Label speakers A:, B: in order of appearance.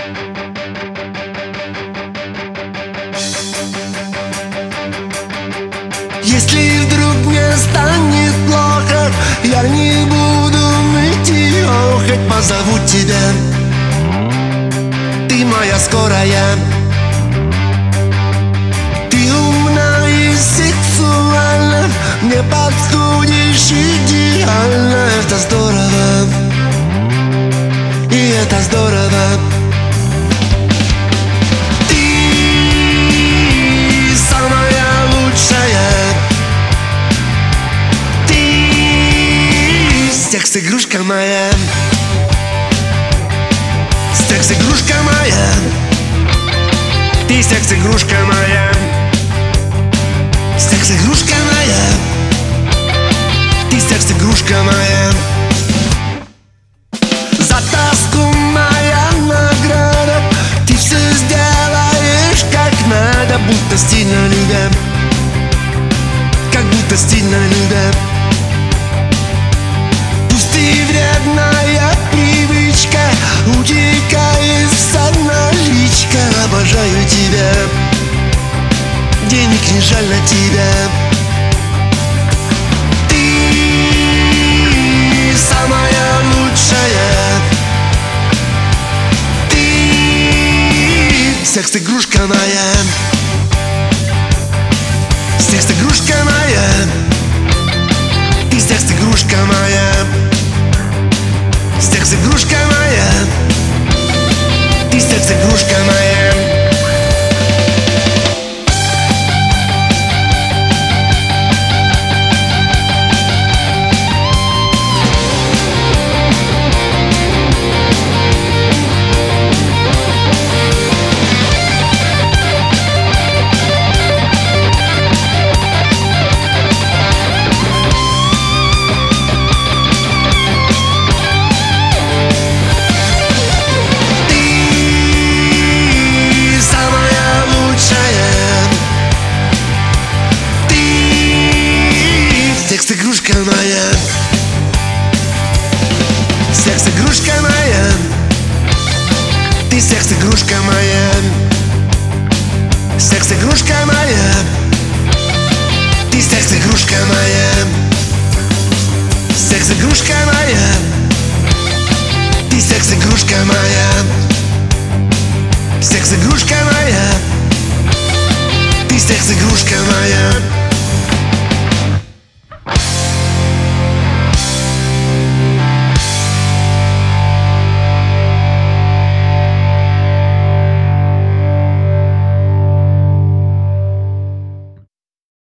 A: Если вдруг мне станет плохо, я не буду ныть и охоть, позову тебя. Ты моя скорая. Ты умна и сексуальна, мне подходишь идеально. Это здорово, и это здорово. Секс-игрушка моя, секс-игрушка моя, ты секс-игрушка моя, секс-игрушка моя, ты секс-игрушка моя. За тоску моя награда, ты все сделаешь как надо, будто стильно любя, как будто стильно любя. Ты вредная привычка, утекает вся наличка. Обожаю тебя, денег не жаль на тебя. Ты самая лучшая, ты секс-игрушка моя, секс-игрушка моя, ты секс-игрушка моя. Секс-игрушка моя, ты секс-игрушка моя. Секс-игрушка моя, секс-игрушка моя, ты секс-игрушка моя, секс-игрушка моя, ты секс-игрушка моя, секс-игрушка моя, ты секс-игрушка моя, секс-игрушка моя, ты секс-игрушка моя.